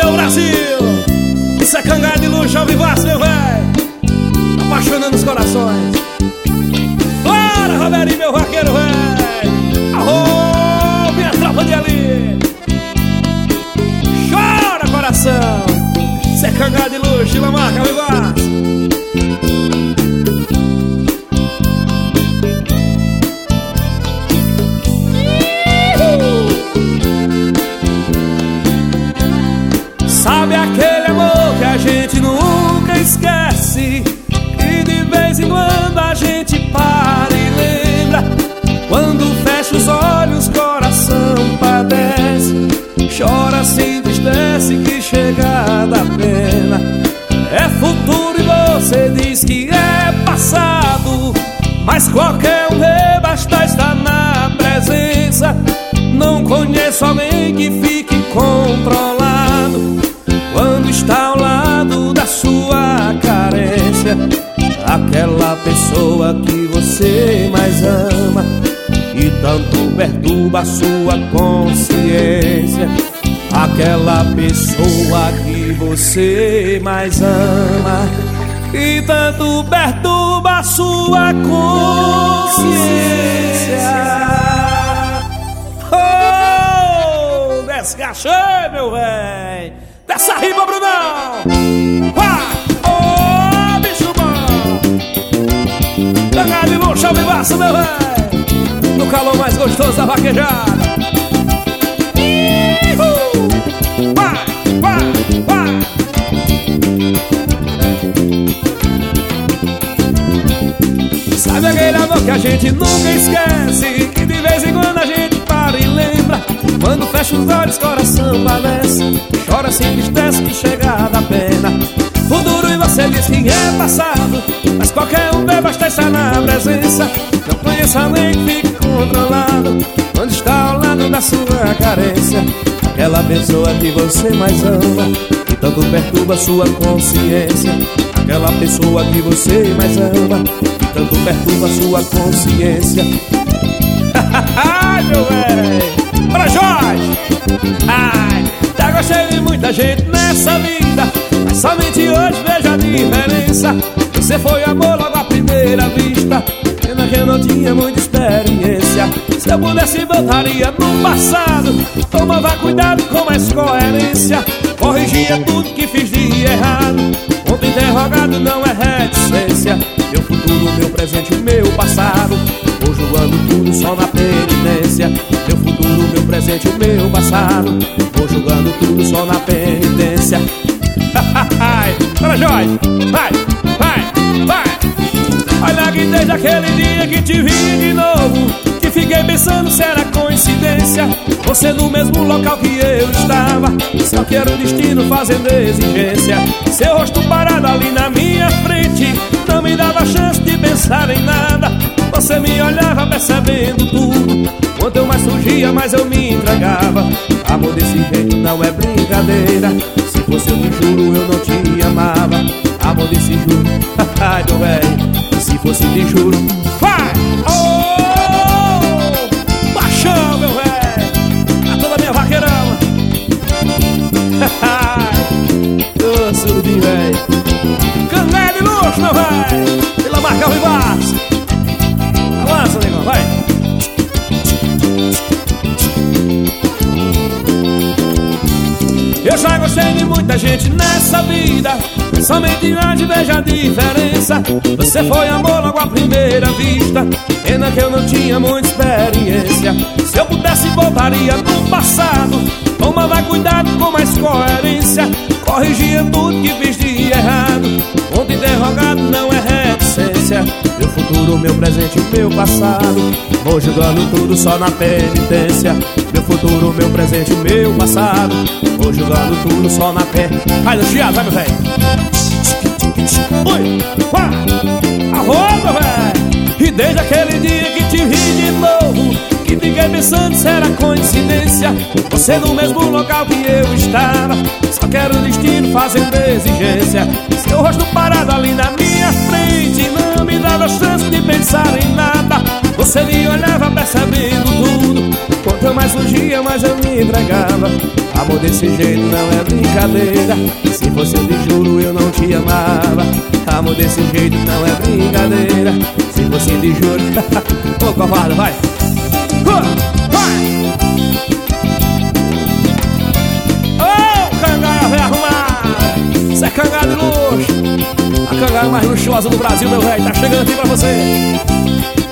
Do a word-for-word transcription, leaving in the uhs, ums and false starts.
meu Brasil! Isso é Cangá de luxo ao vivaço, meu velho! Apaixonando os corações. Bora, Roberinho, meu vaqueiro, velho! Arro, minha tropa de ali! Chora, coração! Isso é Cangá de luxo, uma marca ao vivaço! Sabe aquele amor que a gente nunca esquece, e de vez em quando a gente para e lembra? Quando fecha os olhos, coração padece, chora, se entristece, que chega da pena. É futuro e você diz que é passado, mas qualquer um vê, basta estar na presença. Não conheço alguém que fique controlado quando está ao lado da sua carência. Aquela pessoa que você mais ama e tanto perturba a sua consciência. Aquela pessoa que você mais ama e tanto perturba a sua consciência. Oh, descachei, meu velho! Dessa rima, Brunão! Vai! Ô, oh, bicho bom! Cangá de luxo ao vivaço, meu velho! No calor mais gostoso da vaquejada! Uhul! Vai! Vai! Vai! Sabe aquele amor que a gente nunca esquece, que de vez em quando a gente para e lembra? Quando fecha os olhos, coração padece, chora, se entristece, que chega da pena. Futuro e você diz que é passado, mas qualquer um vê, basta estar na presença. Não conheço alguém que fique controlado quando está ao lado da sua carência. Aquela pessoa que você mais ama e tanto perturba a sua consciência. Aquela pessoa que você mais ama e tanto perturba a sua consciência. Ai, meu velho! Pra Jorge! Ai, já gostei de muita gente nessa vida, mas somente hoje vejo a diferença. Você foi amor logo à primeira vista, pena que eu não tinha muita experiência. Se eu pudesse voltaria no passado, tomava cuidado com mais coerência, corrigia tudo que fiz de errado. Ponto interrogado não é reticência. Meu futuro, meu presente, o meu passado, vou julgando tudo só na penitência. Meu futuro, meu presente, o meu passado, vou julgando tudo só na penitência. Bora, Jorge! Vai, vai, vai! Olha que desde aquele dia que te vi de novo, que fiquei pensando se era coincidência. Você no mesmo local que eu estava, só que era o destino fazendo exigência. Seu rosto parado ali na minha frente não me dava chance de pensar em nada. Você me olhava percebendo tudo, quanto eu mais fugia, mais eu me entregava. Amor desse jeito não é brincadeira, se fosse eu te juro eu não te amava. Amor desse juro, ai meu velho, se fosse te juro. Vai! Oh! Paixão, meu velho, a toda minha vaqueirama. Ô, surubim, velho. Cangá de luxo, meu velho, pela marca Vivaço. Avança, negão, vai! Eu já gostei de muita gente nessa vida, somente hoje vejo a diferença. Você foi amor logo à primeira vista, pena que eu não tinha muita experiência. Se eu pudesse voltaria no passado, tomava cuidado com mais coerência, corrigia tudo que fiz de errado. Ponto interrogado não é reticência. Meu futuro, meu presente, o meu passado, vou julgando tudo só na penitência. Meu futuro, meu presente, o meu passado, vou julgando tudo só na penitência. Vai no chiado, vai, meu velho! Oi! Vai! Arroba, velho! E desde aquele dia que te vi de novo, que fiquei pensando se era coincidência. Você no mesmo local que eu estava, só que era o destino fazendo exigência. Seu rosto parado ali na minha frente não me dava chance de pensar em nada. Você me olhava percebendo tudo, quanto eu Quanto mais fugia, mais eu me entregava. Amor desse jeito não é brincadeira. Se fosse de juro eu não te amava. Amor desse jeito não é brincadeira. Se fosse de juro... Ô, covarde, vai! Vai! Ô, cangaia velho arrumado! Isso é cangaia de luxo! A cangaia mais luxuosa do Brasil, meu velho. Tá chegando aqui pra você.